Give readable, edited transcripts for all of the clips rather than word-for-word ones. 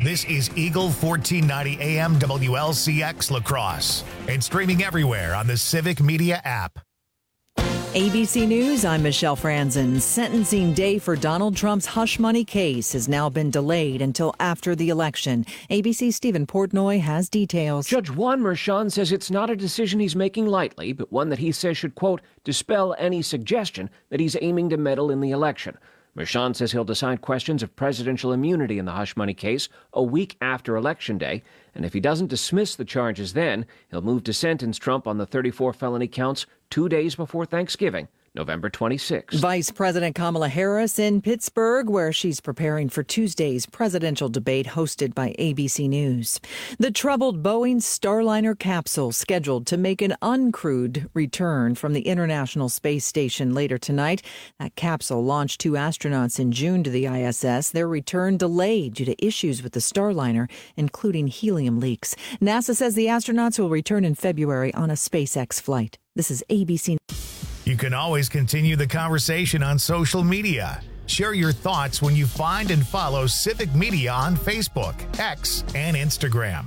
This is Eagle 1490 AM WLCX La Crosse and streaming everywhere on the Civic Media app. ABC News, I'm Michelle Franzen. Sentencing day for Donald Trump's hush money case has now been delayed until after the election. ABC's Stephen Portnoy has details. Judge Juan Merchan says it's not a decision he's making lightly, but one that he says should, quote, dispel any suggestion that he's aiming to meddle in the election. Merchan says he'll decide questions of presidential immunity in the hush money case a week after Election Day, and if he doesn't dismiss the charges then, he'll move to sentence Trump on the 34 felony counts 2 days before Thanksgiving, November 26. Vice President Kamala Harris in Pittsburgh, where she's preparing for Tuesday's presidential debate hosted by ABC News. The troubled Boeing Starliner capsule scheduled to make an uncrewed return from the International Space Station later tonight. That capsule launched 2 astronauts in June to the ISS. Their return delayed due to issues with the Starliner, including helium leaks. NASA says the astronauts will return in February on a SpaceX flight. This is ABC. You can always continue the conversation on social media. Share your thoughts when you find and follow Civic Media on Facebook, X, and Instagram.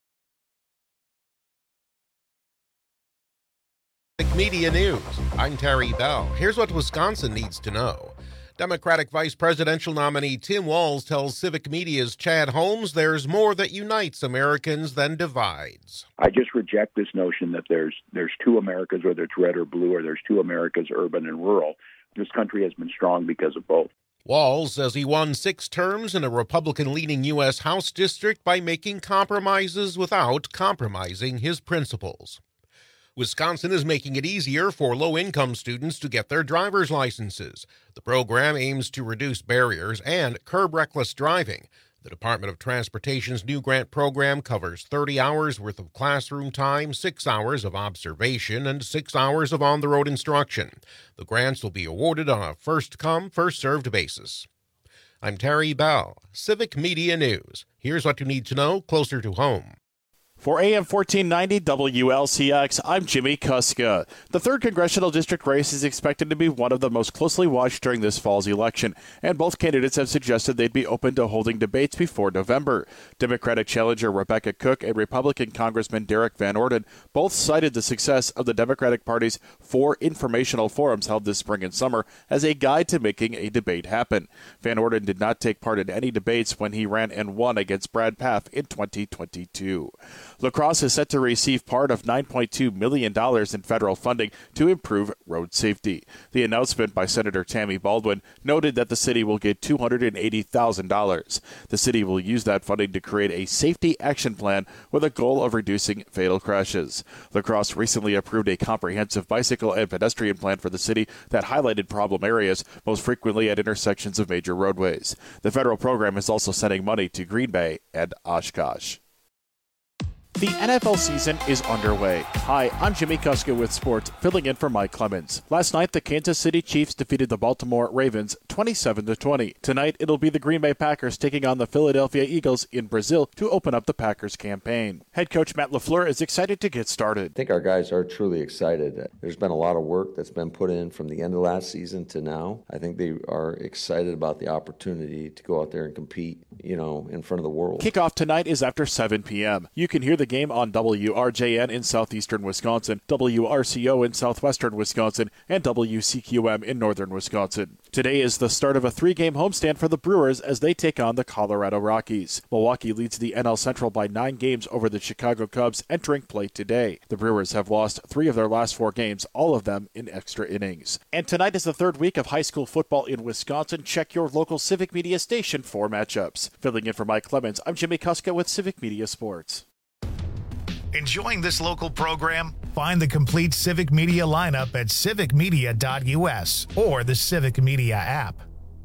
Civic Media News. I'm Terry Bell. Here's what Wisconsin needs to know. Democratic Vice Presidential nominee Tim Walz tells Civic Media's Chad Holmes there's more that unites Americans than divides. I just reject this notion that there's two Americas, whether it's red or blue, or there's two Americas, urban and rural. This country has been strong because of both. Walz says he won 6 terms in a Republican-leaning U.S. House district by making compromises without compromising his principles. Wisconsin is making it easier for low-income students to get their driver's licenses. The program aims to reduce barriers and curb reckless driving. The Department of Transportation's new grant program covers 30 hours worth of classroom time, 6 hours of observation, and 6 hours of on-the-road instruction. The grants will be awarded on a first-come, first-served basis. I'm Terry Bell, Civic Media News. Here's what you need to know closer to home. For AM 1490 WLCX, I'm Jimmy Kuska. The 3rd Congressional District race is expected to be one of the most closely watched during this fall's election, and both candidates have suggested they'd be open to holding debates before November. Democratic challenger Rebecca Cook and Republican Congressman Derek Van Orden both cited the success of the Democratic Party's 4 informational forums held this spring and summer as a guide to making a debate happen. Van Orden did not take part in any debates when he ran and won against Brad Pfaff in 2022. La Crosse is set to receive part of $9.2 million in federal funding to improve road safety. The announcement by Senator Tammy Baldwin noted that the city will get $280,000. The city will use that funding to create a safety action plan with a goal of reducing fatal crashes. La Crosse recently approved a comprehensive bicycle and pedestrian plan for the city that highlighted problem areas, most frequently at intersections of major roadways. The federal program is also sending money to Green Bay and Oshkosh. The NFL season is underway. Hi, I'm Jimmy Kuska with sports, filling in for Mike Clemens. Last night, the Kansas City Chiefs defeated the Baltimore Ravens 27-20. Tonight, it'll be the Green Bay Packers taking on the Philadelphia Eagles in Brazil to open up the Packers campaign. Head coach Matt LaFleur is excited to get started. I think our guys are truly excited. There's been a lot of work that's been put in from the end of last season to now. I think they are excited about the opportunity to go out there and compete, in front of the world. Kickoff tonight is after 7 p.m. You can hear the game on WRJN in southeastern Wisconsin, WRCO in southwestern Wisconsin, and WCQM in northern Wisconsin. Today is the start of a 3-game homestand for the Brewers as they take on the Colorado Rockies. Milwaukee leads the NL Central by 9 games over the Chicago Cubs entering play today. The Brewers have lost 3 of their last 4 games, all of them in extra innings. And tonight is the 3rd week of high school football in Wisconsin. Check your local Civic Media station for matchups. Filling in for Mike Clemens, I'm Jimmy Kuska with Civic Media Sports. Enjoying this local program? Find the complete Civic Media lineup at civicmedia.us or the Civic Media app.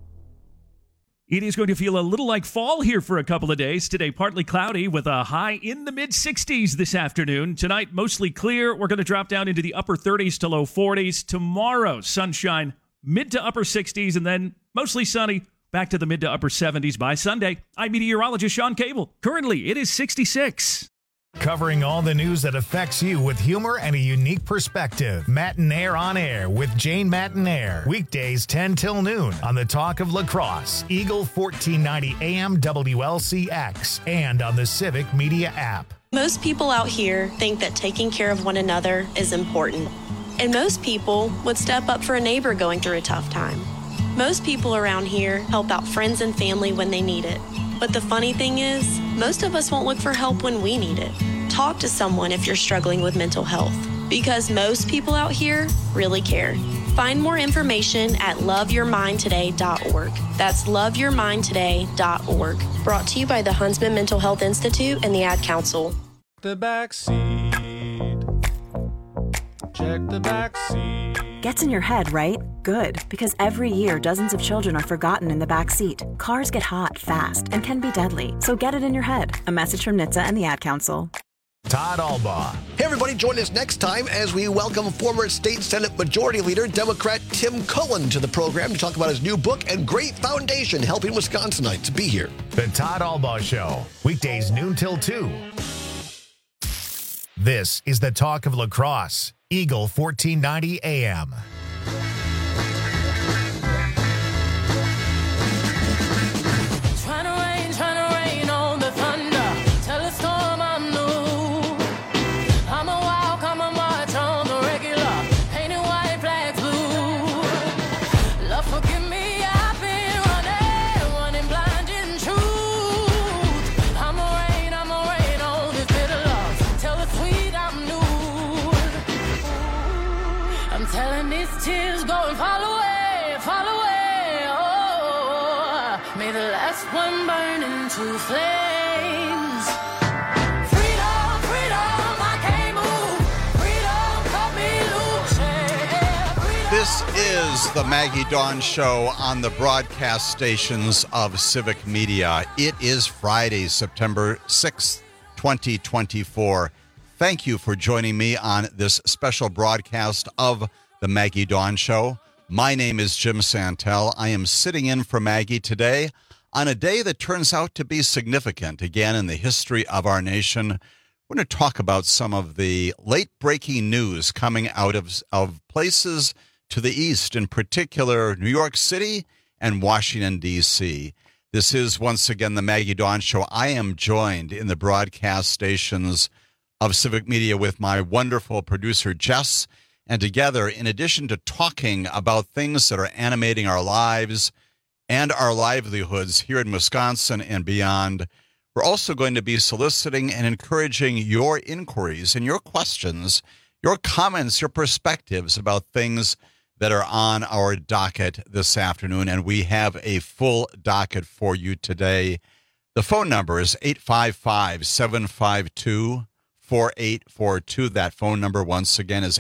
It is going to feel a little like fall here for a couple of days. Today, partly cloudy with a high in the mid-60s this afternoon. Tonight, mostly clear. We're going to drop down into the upper 30s to low 40s. Tomorrow, sunshine, mid to upper 60s, and then mostly sunny, back to the mid to upper 70s by Sunday. I'm meteorologist Sean Cable. Currently, it is 66. Covering all the news that affects you with humor and a unique perspective. Matinaire on Air with Jane Matinaire. Weekdays 10 till noon on the Talk of La Crosse, Eagle 1490 AM WLCX, and on the Civic Media app. Most people out here think that taking care of one another is important. And most people would step up for a neighbor going through a tough time. Most people around here help out friends and family when they need it. But the funny thing is, most of us won't look for help when we need it. Talk to someone if you're struggling with mental health, because most people out here really care. Find more information at loveyourmindtoday.org. That's loveyourmindtoday.org. Brought to you by the Huntsman Mental Health Institute and the Ad Council. The back seat. Check the back seat. Gets in your head, right? Good, because every year dozens of children are forgotten in the back seat. Cars get hot fast and can be deadly, so get it in your head. A message from NHTSA and the Ad Council. Todd Albaugh. Hey, everybody, join us next time as we welcome former State Senate Majority Leader, Democrat Tim Cullen, to the program to talk about his new book and great foundation helping Wisconsinites. Be here. The Todd Albaugh Show, weekdays noon till 2. This is the Talk of La Crosse, Eagle 1490 AM. Trying to rain on the thunder. Tell a storm I'm new. I'm a walk, I'm a march on the regular. Painted white flags blue. Love, forgive me, I've been running blind in truth. I'm a rain on this bitter love. Tell the sweet I'm new. I'm telling these tears go and fall away, oh. May the last one burn into flames. Freedom, freedom, I can't move. Freedom, cut me loose. Yeah, freedom. This is the Maggie Dawn Show on the broadcast stations of Civic Media. It is Friday, September 6th, 2024. Thank you for joining me on this special broadcast of the Maggie Dawn Show. My name is Jim Santel. I am sitting in for Maggie today on a day that turns out to be significant, again, in the history of our nation. We're going to talk about some of the late-breaking news coming out of places to the east, in particular New York City and Washington, D.C. This is, once again, the Maggie Dawn Show. I am joined in the broadcast stations of Civic Media with my wonderful producer, Jess. And together, in addition to talking about things that are animating our lives and our livelihoods here in Wisconsin and beyond, we're also going to be soliciting and encouraging your inquiries and your questions, your comments, your perspectives about things that are on our docket this afternoon. And we have a full docket for you today. The phone number is 855-752-4842. That phone number, once again, is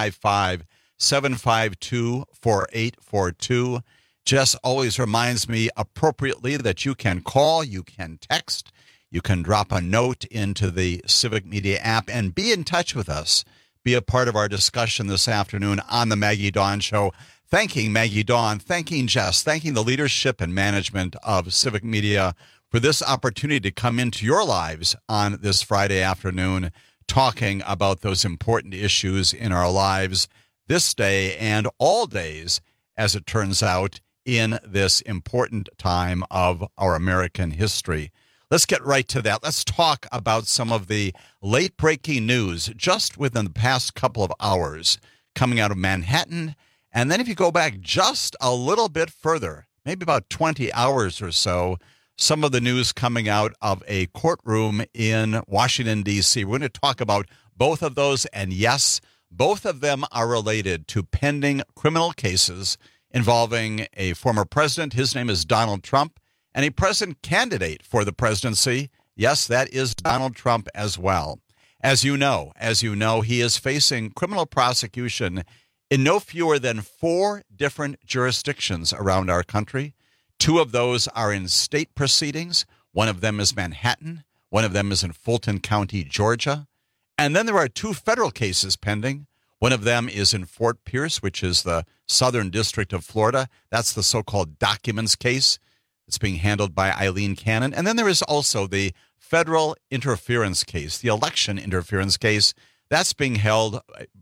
855-752-4842. Jess always reminds me appropriately that you can call, you can text, you can drop a note into the Civic Media app and be in touch with us. Be a part of our discussion this afternoon on the Maggie Dawn Show. Thanking Maggie Dawn, thanking Jess, thanking the leadership and management of Civic Media for this opportunity to come into your lives on this Friday afternoon, talking about those important issues in our lives this day and all days, as it turns out, in this important time of our American history. Let's get right to that. Let's talk about some of the late-breaking news just within the past couple of hours coming out of Manhattan. And then if you go back just a little bit further, maybe about 20 hours or so, some of the news coming out of a courtroom in Washington, D.C. We're going to talk about both of those, and yes, both of them are related to pending criminal cases involving a former president. His name is Donald Trump, and a president candidate for the presidency. Yes, that is Donald Trump as well. As you know, he is facing criminal prosecution in no fewer than 4 different jurisdictions around our country. 2 of those are in state proceedings. One of them is Manhattan. One of them is in Fulton County, Georgia. And then there are 2 federal cases pending. One of them is in Fort Pierce, which is the Southern District of Florida. That's the so-called documents case. It's being handled by Eileen Cannon. And then there is also the federal interference case, the election interference case. That's being held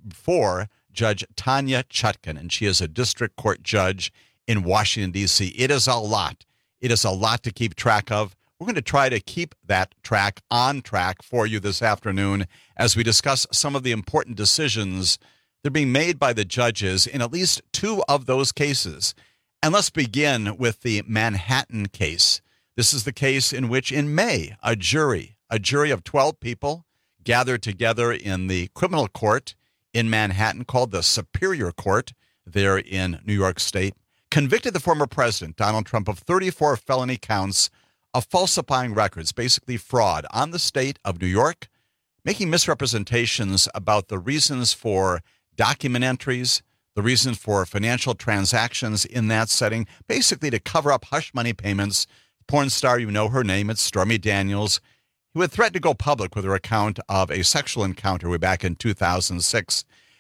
for Judge Tanya Chutkan, and she is a district court judge in Washington, D.C. It is a lot. It is a lot to keep track of. We're going to try to keep that track on track for you this afternoon as we discuss some of the important decisions that are being made by the judges in at least two of those cases. And let's begin with the Manhattan case. This is the case in which in May, a jury of 12 people gathered together in the criminal court in Manhattan called the Superior Court there in New York State, convicted the former president, Donald Trump, of 34 felony counts of falsifying records, basically fraud on the state of New York, making misrepresentations about the reasons for document entries, the reasons for financial transactions in that setting, basically to cover up hush money payments. Porn star, you know her name, it's Stormy Daniels, who had threatened to go public with her account of a sexual encounter way back in 2006.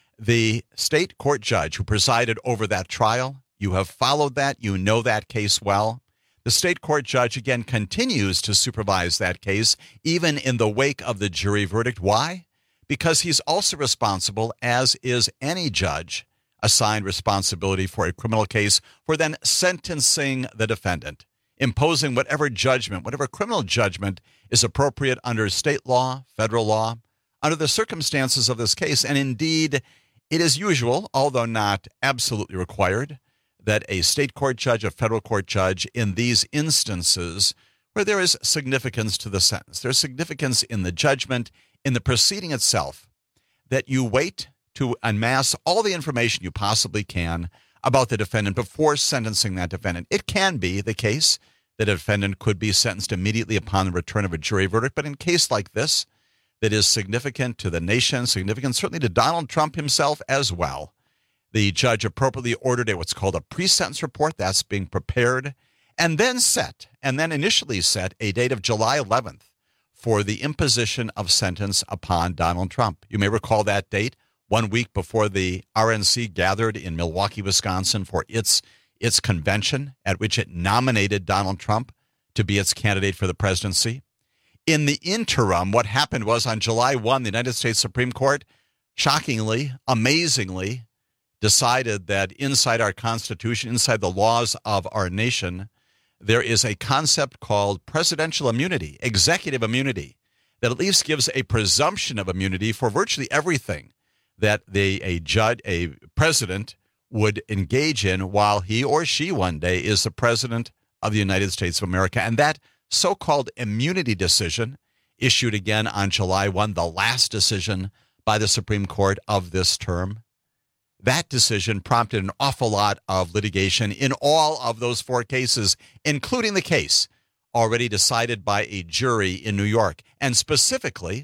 The state court judge who presided over that trial, you have followed that, you know that case well. The state court judge, again, continues to supervise that case, even in the wake of the jury verdict. Why? Because he's also responsible, as is any judge assigned responsibility for a criminal case, for then sentencing the defendant, imposing whatever judgment, whatever criminal judgment is appropriate under state law, federal law, under the circumstances of this case. And indeed, it is usual, although not absolutely required, that a state court judge, a federal court judge, in these instances where there is significance to the sentence, there's significance in the judgment, in the proceeding itself, that you wait to amass all the information you possibly can about the defendant before sentencing that defendant. It can be the case that a defendant could be sentenced immediately upon the return of a jury verdict, but in a case like this, that is significant to the nation, significant certainly to Donald Trump himself as well, the judge appropriately ordered what's called a pre-sentence report that's being prepared, and then initially set a date of July 11th for the imposition of sentence upon Donald Trump. You may recall that date, 1 week before the RNC gathered in Milwaukee, Wisconsin for its convention at which it nominated Donald Trump to be its candidate for the presidency. In the interim, what happened was on July 1, the United States Supreme Court, shockingly, amazingly, decided that inside our Constitution, inside the laws of our nation, there is a concept called presidential immunity, executive immunity, that at least gives a presumption of immunity for virtually everything that a president would engage in while he or she one day is the president of the United States of America. And that so-called immunity decision, issued again on July 1, the last decision by the Supreme Court of this term, that decision prompted an awful lot of litigation in all of those four cases, including the case already decided by a jury in New York. And specifically,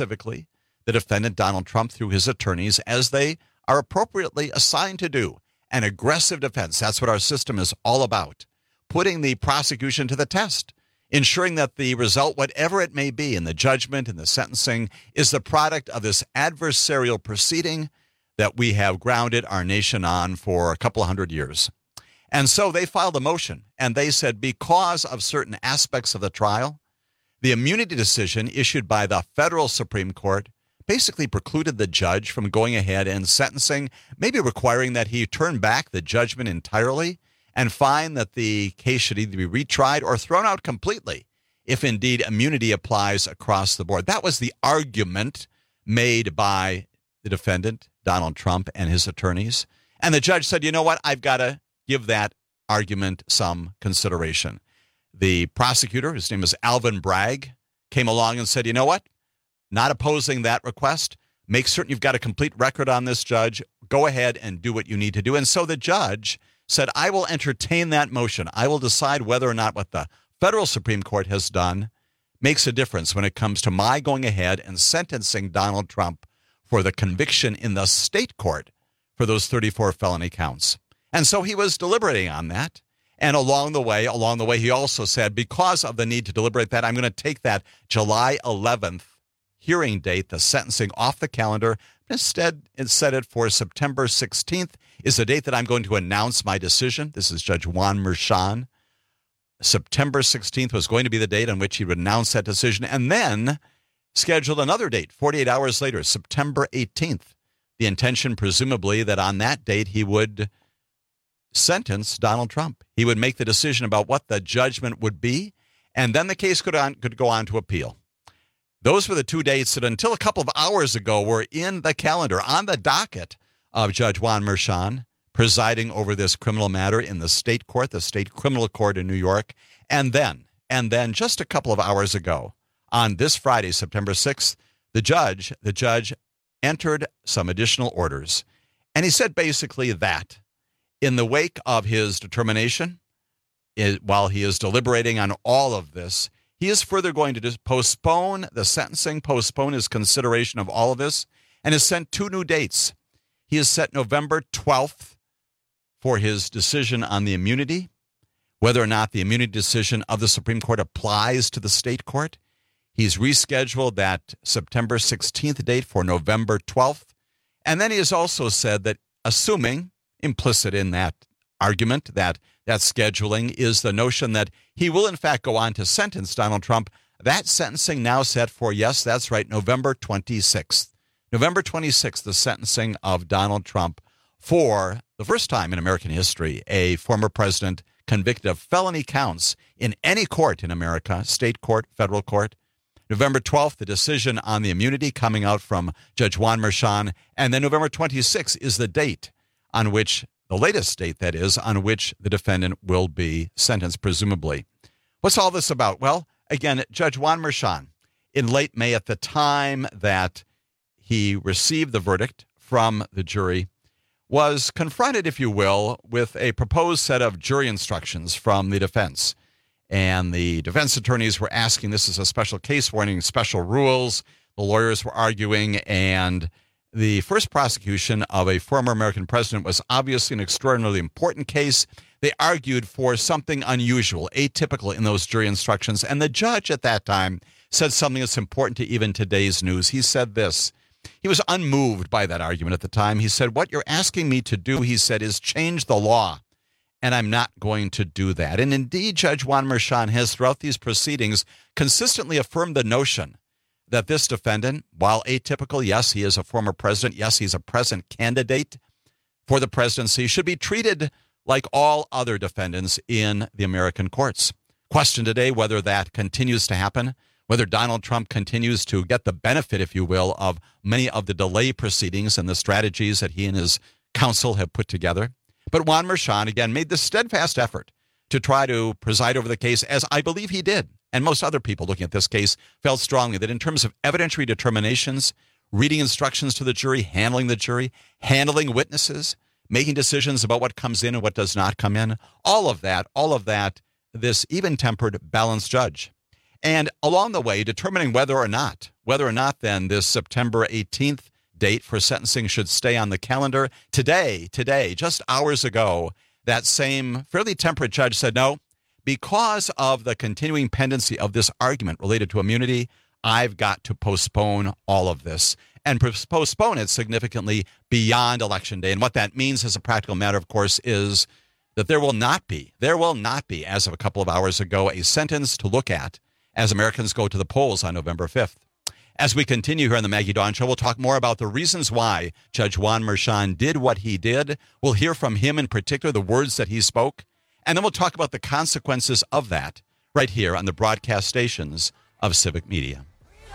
the defendant, Donald Trump, through his attorneys, as they are appropriately assigned to do, an aggressive defense. That's what our system is all about. Putting the prosecution to the test, ensuring that the result, whatever it may be in the judgment and the sentencing, is the product of this adversarial proceeding that we have grounded our nation on for a couple of hundred years. And so they filed a motion, and they said because of certain aspects of the trial, the immunity decision issued by the federal Supreme Court basically precluded the judge from going ahead and sentencing, maybe requiring that he turn back the judgment entirely and find that the case should either be retried or thrown out completely if indeed immunity applies across the board. That was the argument made by the defendant, Donald Trump, and his attorneys. And the judge said, you know what, I've got to give that argument some consideration. The prosecutor, his name is Alvin Bragg, came along and said, you know what, not opposing that request. Make certain you've got a complete record on this, Judge. Go ahead and do what you need to do. And so the judge said, I will entertain that motion. I will decide whether or not what the federal Supreme Court has done makes a difference when it comes to my going ahead and sentencing Donald Trump for the conviction in the state court for those 34 felony counts. And so he was deliberating on that. And along the way, he also said, because of the need to deliberate that, I'm going to take that July 11th hearing date, the sentencing, off the calendar. Instead, it set it for September 16th is the date that I'm going to announce my decision. This is Judge Juan Merchan. September 16th was going to be the date on which he would announce that decision, and then scheduled another date 48 hours later, September 18th. The intention, presumably, that on that date he would sentence Donald Trump. He would make the decision about what the judgment would be, and then the case could go on to appeal. Those were the two dates that until a couple of hours ago were in the calendar, on the docket of Judge Juan Merchan, presiding over this criminal matter in the state court, the state criminal court in New York. And then just a couple of hours ago, on this Friday, September 6th, the judge entered some additional orders. And he said basically that in the wake of his determination, while he is deliberating on all of this, he is further going to just postpone the sentencing, postpone his consideration of all of this, and has sent two new dates. He has set November 12th for his decision on the immunity, whether or not the immunity decision of the Supreme Court applies to the state court. He's rescheduled that September 16th date for November 12th. And then he has also said that, assuming, implicit in that argument, that scheduling is the notion that he will in fact go on to sentence Donald Trump. That sentencing now set for, yes, that's right, November 26th. November 26th, the sentencing of Donald Trump for the first time in American history, a former president convicted of felony counts in any court in America, state court, federal court. November 12th, the decision on the immunity coming out from Judge Juan Merchan. And then November 26th is the date on which, the latest date that is, on which the defendant will be sentenced, presumably. What's all this about? Well, again, Judge Juan Merchan, in late May, at the time that he received the verdict from the jury, was confronted, if you will, with a proposed set of jury instructions from the defense. And the defense attorneys were asking, this is a special case warning, special rules. The lawyers were arguing, and the first prosecution of a former American president was obviously an extraordinarily important case. They argued for something unusual, atypical in those jury instructions. And the judge at that time said something that's important to even today's news. He said this. He was unmoved by that argument at the time. He said, what you're asking me to do, he said, is change the law. And I'm not going to do that. And indeed, Judge Juan Merchan has, throughout these proceedings, consistently affirmed the notion that this defendant, while atypical, yes, he is a former president, yes, he's a present candidate for the presidency, should be treated like all other defendants in the American courts. Question today whether that continues to happen, whether Donald Trump continues to get the benefit, if you will, of many of the delay proceedings and the strategies that he and his counsel have put together. But Juan Merchan, again, made this steadfast effort to try to preside over the case, as I believe he did. And most other people looking at this case felt strongly that in terms of evidentiary determinations, reading instructions to the jury, handling witnesses, making decisions about what comes in and what does not come in, all of that, this even-tempered, balanced judge. And along the way, determining whether or not then this September 18th date for sentencing should stay on the calendar. Today, just hours ago, that same fairly temperate judge said, no, because of the continuing pendency of this argument related to immunity, I've got to postpone all of this and postpone it significantly beyond Election Day. And what that means as a practical matter, of course, is that there will not be, as of a couple of hours ago, a sentence to look at as Americans go to the polls on November 5th. As we continue here on the Maggie Dawn Show, we'll talk more about the reasons why Judge Juan Merchan did what he did. We'll hear from him in particular, the words that he spoke. And then we'll talk about the consequences of that right here on the broadcast stations of Civic Media.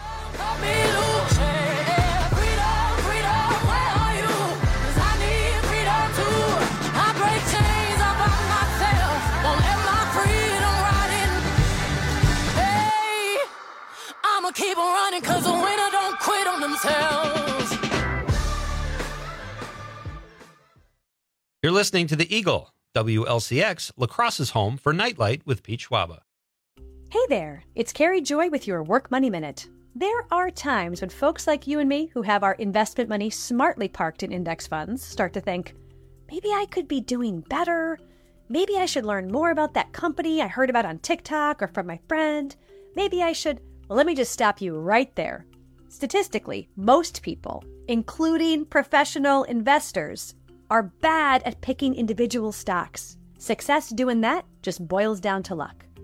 Keep on running because the winner don't quit on themselves. You're listening to The Eagle, WLCX, La Crosse's home for Nightlight with Pete Schwaba. Hey there, it's Carrie Joy with your Work Money Minute. There are times when folks like you and me who have our investment money smartly parked in index funds start to think, maybe I could be doing better. Maybe I should learn more about that company I heard about on TikTok or from my friend. Maybe I should... Well, let me just stop you right there. Statistically, most people, including professional investors, are bad at picking individual stocks. Success doing that just boils down to luck.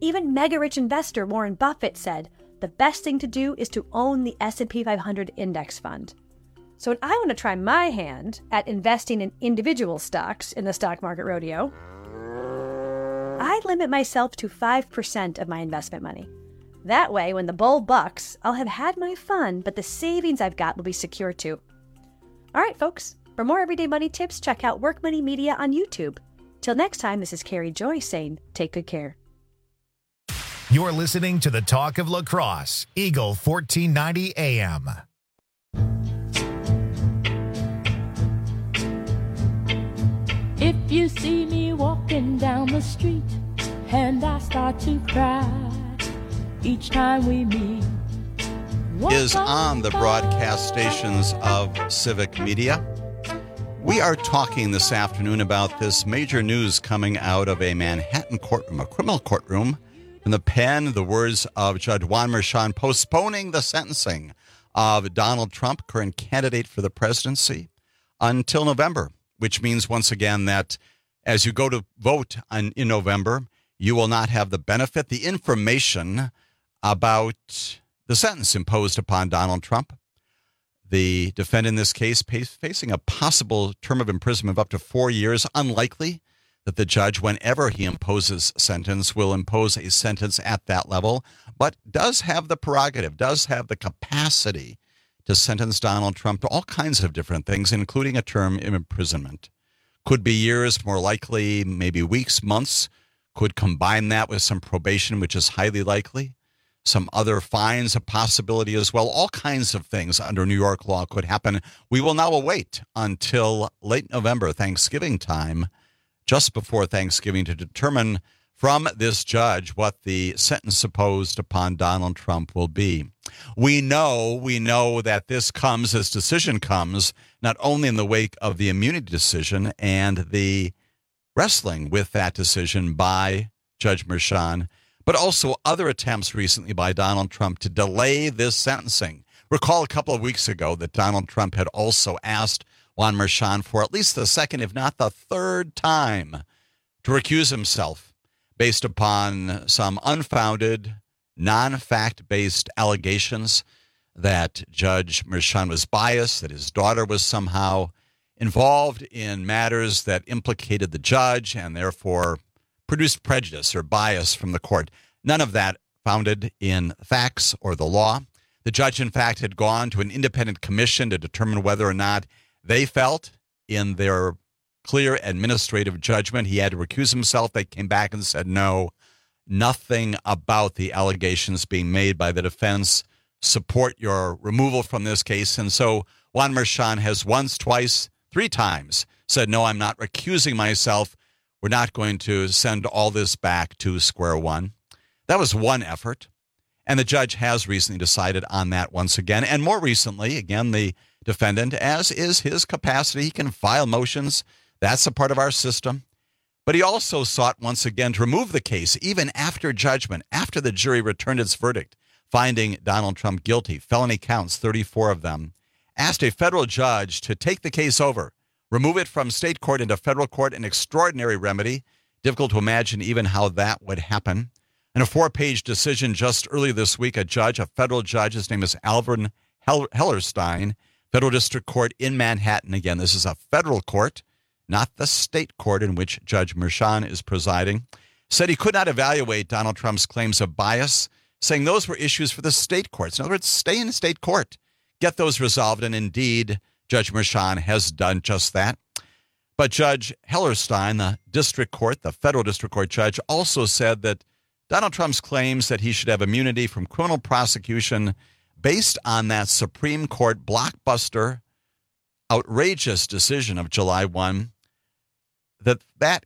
Even mega-rich investor Warren Buffett said the best thing to do is to own the S&P 500 index fund. So when I want to try my hand at investing in individual stocks in the stock market rodeo, I limit myself to 5% of my investment money. That way, when the bull bucks, I'll have had my fun, but the savings I've got will be secure too. All right, folks, for more everyday money tips, check out Work Money Media on YouTube. Till next time, this is Carrie Joy saying, take good care. You're listening to the Talk of La Crosse, Eagle 1490 AM. If you see me walking down the street and I start to cry each time we meet, is on the broadcast stations of Civic Media. We are talking this afternoon about this major news coming out of a Manhattan courtroom, a criminal courtroom, in the pen, the words of Judge Juan Merchan postponing the sentencing of Donald Trump, current candidate for the presidency, until November, which means once again that as you go to vote in November, you will not have the benefit, the information about the sentence imposed upon Donald Trump. The defendant in this case facing a possible term of imprisonment of up to 4 years. Unlikely that the judge, whenever he imposes sentence, will impose a sentence at that level, but does have the prerogative, does have the capacity to sentence Donald Trump to all kinds of different things, including a term of imprisonment. Could be years, more likely, maybe weeks, months. Could combine that with some probation, which is highly likely. Some other fines, a possibility as well. All kinds of things under New York law could happen. We will now await until late November, Thanksgiving time, just before Thanksgiving, to determine from this judge what the sentence imposed upon Donald Trump will be. We know that this decision comes not only in the wake of the immunity decision and the wrestling with that decision by Judge Merchan, but also other attempts recently by Donald Trump to delay this sentencing. Recall a couple of weeks ago that Donald Trump had also asked Juan Merchan for at least the second, if not the third time, to recuse himself based upon some unfounded, non-fact-based allegations that Judge Merchan was biased, that his daughter was somehow involved in matters that implicated the judge and therefore produced prejudice or bias from the court. None of that founded in facts or the law. The judge, in fact, had gone to an independent commission to determine whether or not they felt in their clear administrative judgment he had to recuse himself. They came back and said, no, nothing about the allegations being made by the defense support your removal from this case. And so Juan Merchan has once, twice, 3 times said, no, I'm not recusing myself. We're not going to send all this back to square one. That was one effort. And the judge has recently decided on that once again. And more recently, again, the defendant, as is his capacity, he can file motions. That's a part of our system. But he also sought once again to remove the case, even after judgment, after the jury returned its verdict, finding Donald Trump guilty, felony counts, 34 of them, asked a federal judge to take the case over, remove it from state court into federal court, an extraordinary remedy. Difficult to imagine even how that would happen. In a 4-page decision just earlier this week, a federal judge, his name is Alvin Hellerstein, Federal District Court in Manhattan. Again, this is a federal court, not the state court in which Judge Merchan is presiding, said he could not evaluate Donald Trump's claims of bias, saying those were issues for the state courts. In other words, stay in state court, get those resolved, and indeed, Judge Merchan has done just that. But Judge Hellerstein, the district court, the federal district court judge, also said that Donald Trump's claims that he should have immunity from criminal prosecution based on that Supreme Court blockbuster, outrageous decision of July 1, that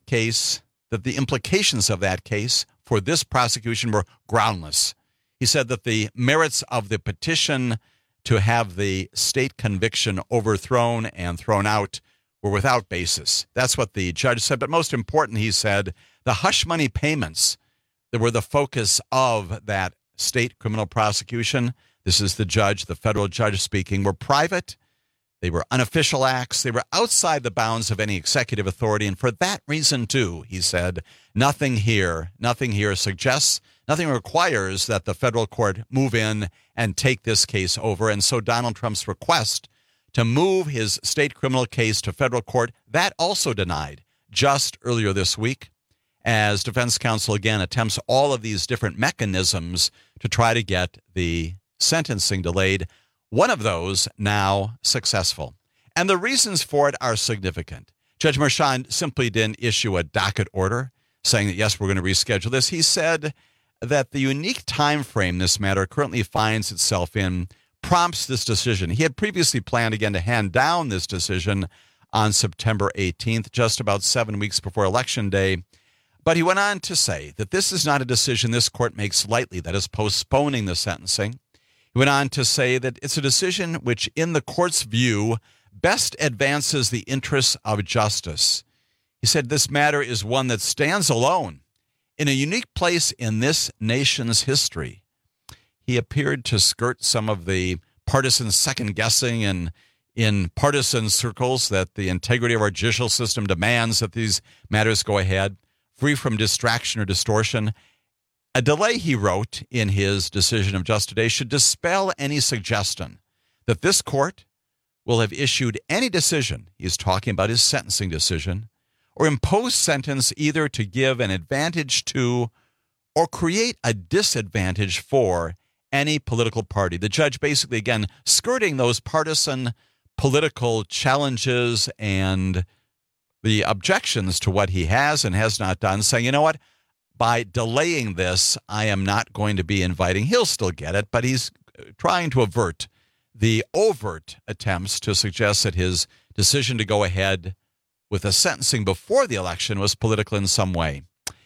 the implications of that case for this prosecution were groundless. He said that the merits of the petition to have the state conviction overthrown and thrown out were without basis. That's what the judge said. But most important, he said, the hush money payments that were the focus of that state criminal prosecution, this is the judge, the federal judge speaking, were private, They were unofficial acts. They were outside the bounds of any executive authority. And for that reason, too, he said, nothing here suggests, nothing requires that the federal court move in and take this case over. And so Donald Trump's request to move his state criminal case to federal court, that also denied just earlier this week, as defense counsel again attempts all of these different mechanisms to try to get the sentencing delayed. One of those now successful. And the reasons for it are significant. Judge Merchan simply didn't issue a docket order saying that, yes, we're going to reschedule this. He said that the unique time frame this matter currently finds itself in prompts this decision. He had previously planned again to hand down this decision on September 18th, just about 7 weeks before Election Day. But he went on to say that this is not a decision this court makes lightly, that is postponing the sentencing. He went on to say that it's a decision which, in the court's view, best advances the interests of justice. He said this matter is one that stands alone in a unique place in this nation's history. He appeared to skirt some of the partisan second-guessing and in partisan circles that the integrity of our judicial system demands that these matters go ahead, free from distraction or distortion. A delay, he wrote in his decision of just today, should dispel any suggestion that this court will have issued any decision, he's talking about his sentencing decision, or impose sentence either to give an advantage to or create a disadvantage for any political party. The judge basically, again, skirting those partisan political challenges and the objections to what he has and has not done, saying, you know what, by delaying this, I am not going to be inviting. He'll still get it, but he's trying to avert the overt attempts to suggest that his decision to go ahead with a sentencing before the election was political in some way.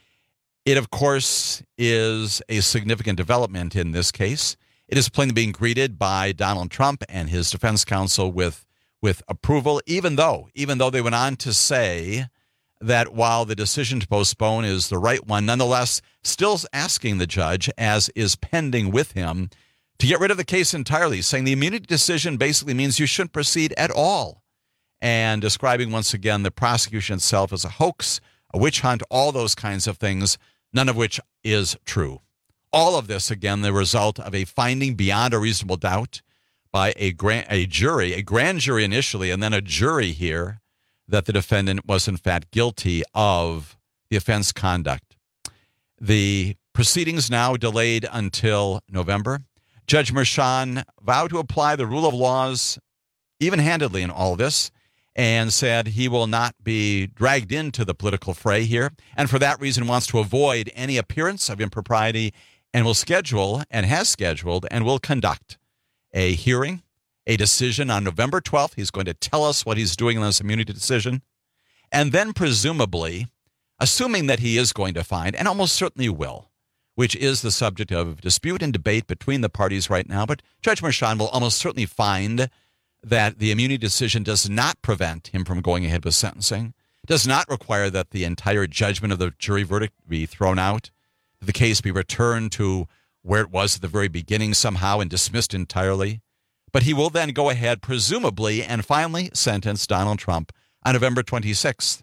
It, of course, is a significant development in this case. It is plainly being greeted by Donald Trump and his defense counsel with approval, even though they went on to say that while the decision to postpone is the right one, nonetheless, still asking the judge, as is pending with him, to get rid of the case entirely, saying the immunity decision basically means you shouldn't proceed at all, and describing once again the prosecution itself as a hoax, a witch hunt, all those kinds of things, none of which is true. All of this, again, the result of a finding beyond a reasonable doubt by a grand jury initially, and then a jury here, that the defendant was in fact guilty of the offense conduct. The proceedings now delayed until November. Judge Merchan vowed to apply the rule of laws even-handedly in all this and said he will not be dragged into the political fray here, and for that reason wants to avoid any appearance of impropriety, and will schedule and has scheduled and will conduct a hearing, a decision on November 12th. He's going to tell us what he's doing on this immunity decision. And then presumably, assuming that he is going to find, and almost certainly will, which is the subject of dispute and debate between the parties right now, but Judge Merchan will almost certainly find that the immunity decision does not prevent him from going ahead with sentencing, does not require that the entire judgment of the jury verdict be thrown out, that the case be returned to where it was at the very beginning somehow and dismissed entirely. But he will then go ahead, presumably, and finally sentence Donald Trump on November 26th.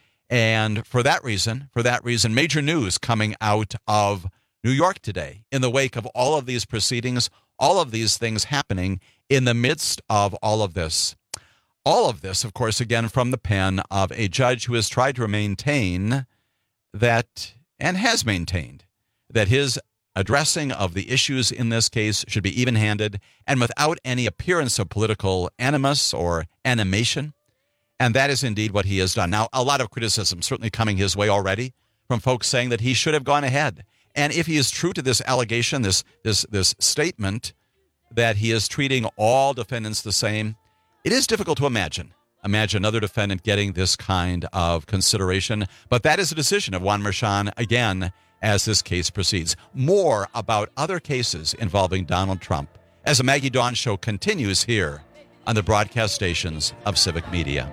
And for that reason, major news coming out of New York today in the wake of all of these proceedings, all of these things happening in the midst of all of this. All of this, of course, again, from the pen of a judge who has tried to maintain that, and has maintained, that his addressing of the issues in this case should be even-handed and without any appearance of political animus or animation. And that is indeed what he has done. Now, a lot of criticism certainly coming his way already from folks saying that he should have gone ahead. And if he is true to this allegation, this statement that he is treating all defendants the same, it is difficult to imagine another defendant getting this kind of consideration. But that is a decision of Juan Merchan, again, as this case proceeds. More about other cases involving Donald Trump as the Maggie Dawn Show continues here on the broadcast stations of Civic Media.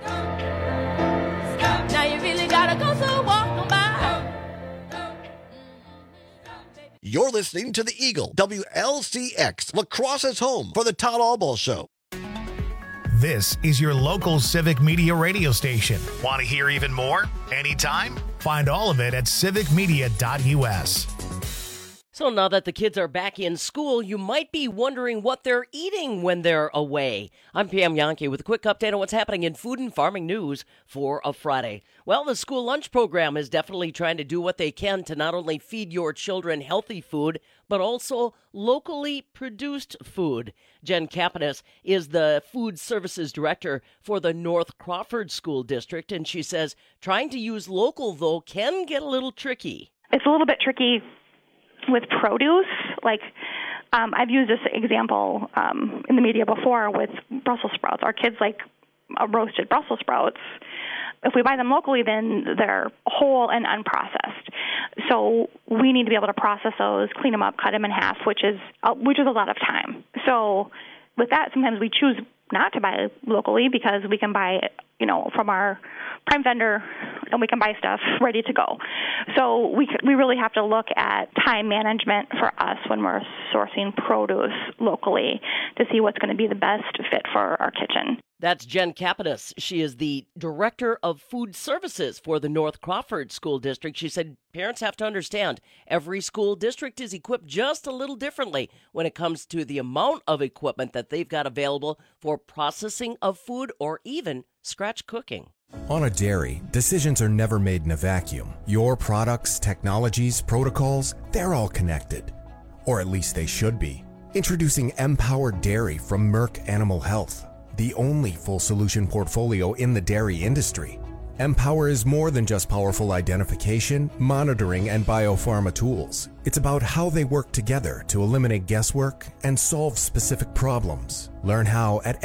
Now you really gotta go, so walk by. You're listening to the Eagle, WLCX, La Crosse's home for the Todd Albaugh Show. This is your local Civic Media radio station. Want to hear even more? Anytime? Find all of it at civicmedia.us. So now that the kids are back in school, you might be wondering what they're eating when they're away. I'm Pam Yankee with a quick update on what's happening in food and farming news for a Friday. Well, the school lunch program is definitely trying to do what they can to not only feed your children healthy food, but also locally produced food. Jen Kapanis is the food services director for the North Crawford School District, and she says trying to use local, though, can get a little tricky. It's a little bit tricky with produce. Like, I've used this example in the media before with Brussels sprouts. Our kids like roasted Brussels sprouts. If we buy them locally, then they're whole and unprocessed. So we need to be able to process those, clean them up, cut them in half, which is a lot of time. So with that, sometimes we choose not to buy locally because we can buy it, from our prime vendor, and we can buy stuff ready to go. So we really have to look at time management for us when we're sourcing produce locally to see what's going to be the best fit for our kitchen. That's Jen Kapanis. She is the Director of Food Services for the North Crawford School District. She said parents have to understand every school district is equipped just a little differently when it comes to the amount of equipment that they've got available for processing of food or even scratch cooking. On a dairy, decisions are never made in a vacuum. Your products, technologies, protocols, they're all connected. Or at least they should be. Introducing Empowered Dairy from Merck Animal Health, the only full solution portfolio in the dairy industry. Empower is more than just powerful identification, monitoring, and biopharma tools. It's about how they work together to eliminate guesswork and solve specific problems. Learn how at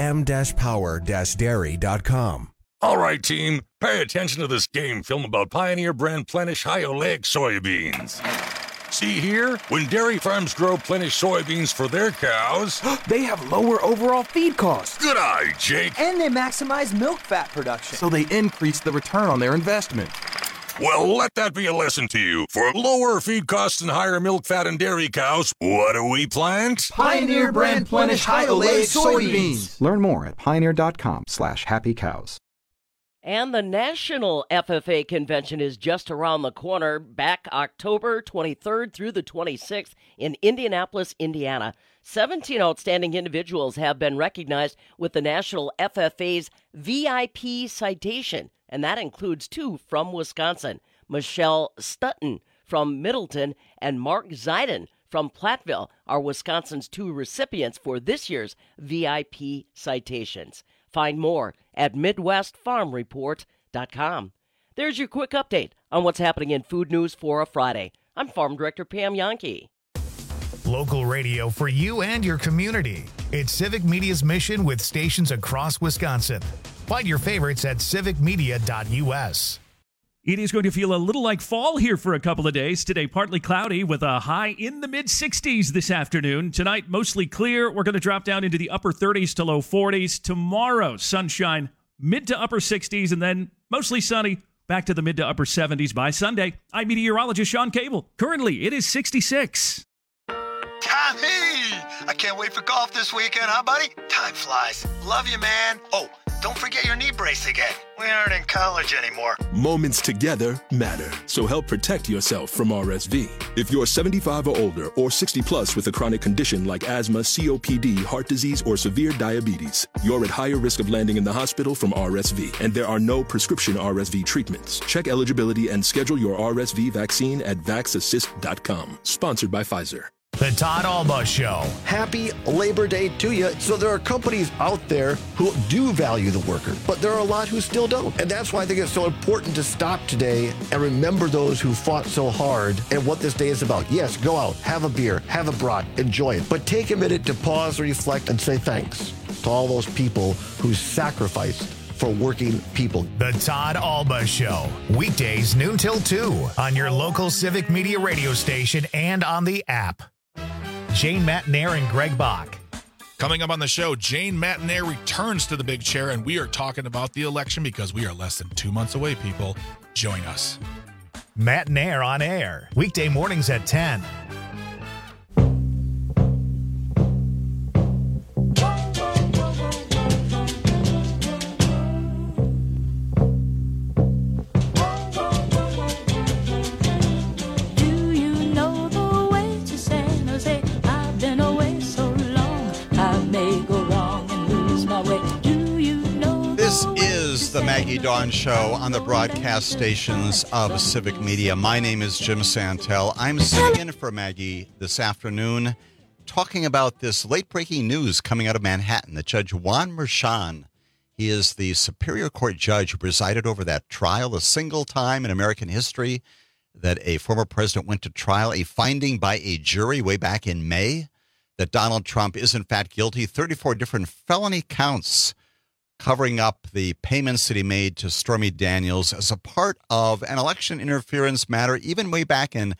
m-power-dairy.com. All right, team, pay attention to this game film about Pioneer brand Plenish high oleic soybeans. See here? When dairy farms grow Plenish soybeans for their cows, they have lower overall feed costs. Good eye, Jake. And they maximize milk fat production, so they increase the return on their investment. Well, let that be a lesson to you. For lower feed costs and higher milk fat in dairy cows, what do we plant? Pioneer brand Plenish high oleic soybeans. Learn more at pioneer.com/happycows. And the National FFA Convention is just around the corner, back October 23rd through the 26th in Indianapolis, Indiana. 17 outstanding individuals have been recognized with the National FFA's VIP citation, and that includes 2 from Wisconsin, Michelle Stutton from Middleton and Mark Zeiden from Platteville are Wisconsin's 2 recipients for this year's VIP citations. Find more at MidwestFarmReport.com. There's your quick update on what's happening in food news for a Friday. I'm Farm Director Pam Yankee. Local radio for you and your community. It's Civic Media's mission with stations across Wisconsin. Find your favorites at civicmedia.us. It is going to feel a little like fall here for a couple of days. Today, partly cloudy with a high in the mid-60s this afternoon. Tonight, mostly clear. We're going to drop down into the upper 30s to low 40s. Tomorrow, sunshine, mid to upper 60s, and then mostly sunny, back to the mid to upper 70s by Sunday. I'm meteorologist Sean Cable. Currently, it is 66. Tommy! I can't wait for golf this weekend, huh, buddy? Time flies. Love you, man. Oh, don't forget your knee brace again. We aren't in college anymore. Moments together matter, so help protect yourself from RSV. If you're 75 or older or 60 plus with a chronic condition like asthma, COPD, heart disease, or severe diabetes, you're at higher risk of landing in the hospital from RSV, and there are no prescription RSV treatments. Check eligibility and schedule your RSV vaccine at vaxassist.com. Sponsored by Pfizer. The Todd Alba Show. Happy Labor Day to you. So there are companies out there who do value the worker, but there are a lot who still don't. And that's why I think it's so important to stop today and remember those who fought so hard and what this day is about. Yes, go out, have a beer, have a brat, enjoy it. But take a minute to pause, reflect, and say thanks to all those people who sacrificed for working people. The Todd Alba Show. Weekdays noon till 2 on your local Civic Media radio station and on the app. Jane Matenaer and Greg Bach. Coming up on the show, Jane Matenaer returns to the big chair, and we are talking about the election because we are less than 2 months away, people. Join us. Matenaer on air. Weekday mornings at 10. the Maggie Dawn Show on the broadcast stations of Civic Media. My name is Jim Santel. I'm sitting in for Maggie this afternoon talking about this late-breaking news coming out of Manhattan that Judge Juan Merchan, he is the Superior Court judge who presided over that trial, the single time in American history that a former president went to trial, a finding by a jury way back in May that Donald Trump is in fact guilty, 34 different felony counts covering up the payments that he made to Stormy Daniels as a part of an election interference matter, even way back in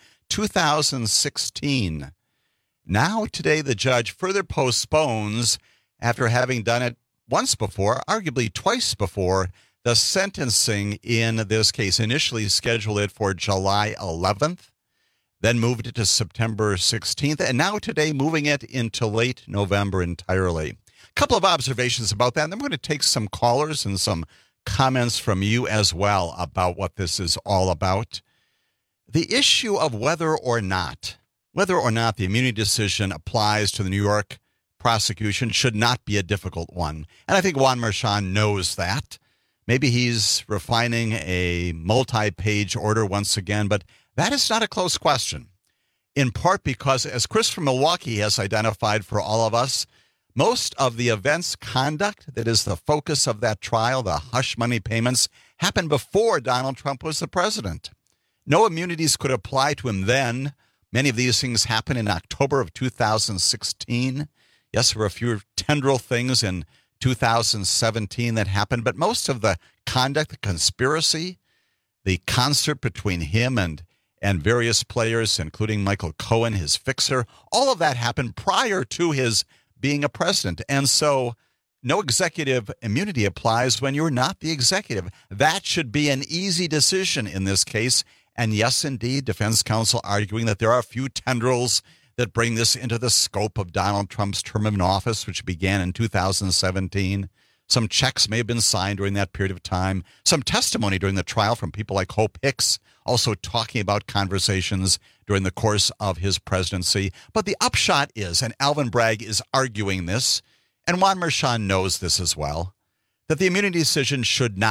2016. Now, today, the judge further postpones, after having done it once before, arguably twice before, the sentencing in this case. Initially scheduled it for July 11th, then moved it to September 16th, and now today moving it into late November entirely. A couple of observations about that, and then we're going to take some callers and some comments from you as well about what this is all about. The issue of whether or not the immunity decision applies to the New York prosecution should not be a difficult one. And I think Juan Merchan knows that. Maybe he's refining a multi-page order once again, but that is not a close question, in part because, as Chris from Milwaukee has identified for all of us, most of the events conduct that is the focus of that trial, the hush money payments, happened before Donald Trump was the president. No immunities could apply to him then. Many of these things happened in October of 2016. Yes, there were a few tendril things in 2017 that happened, but most of the conduct, the conspiracy, the concert between him and various players, including Michael Cohen, his fixer, all of that happened prior to his being a president. And so no executive immunity applies when you're not the executive. That should be an easy decision in this case. And yes, indeed, defense counsel arguing that there are a few tendrils that bring this into the scope of Donald Trump's term of office, which began in 2017. Some checks may have been signed during that period of time. Some testimony during the trial from people like Hope Hicks, also talking about conversations during the course of his presidency. But the upshot is, and Alvin Bragg is arguing this, and Juan Merchan knows this as well, that the immunity decision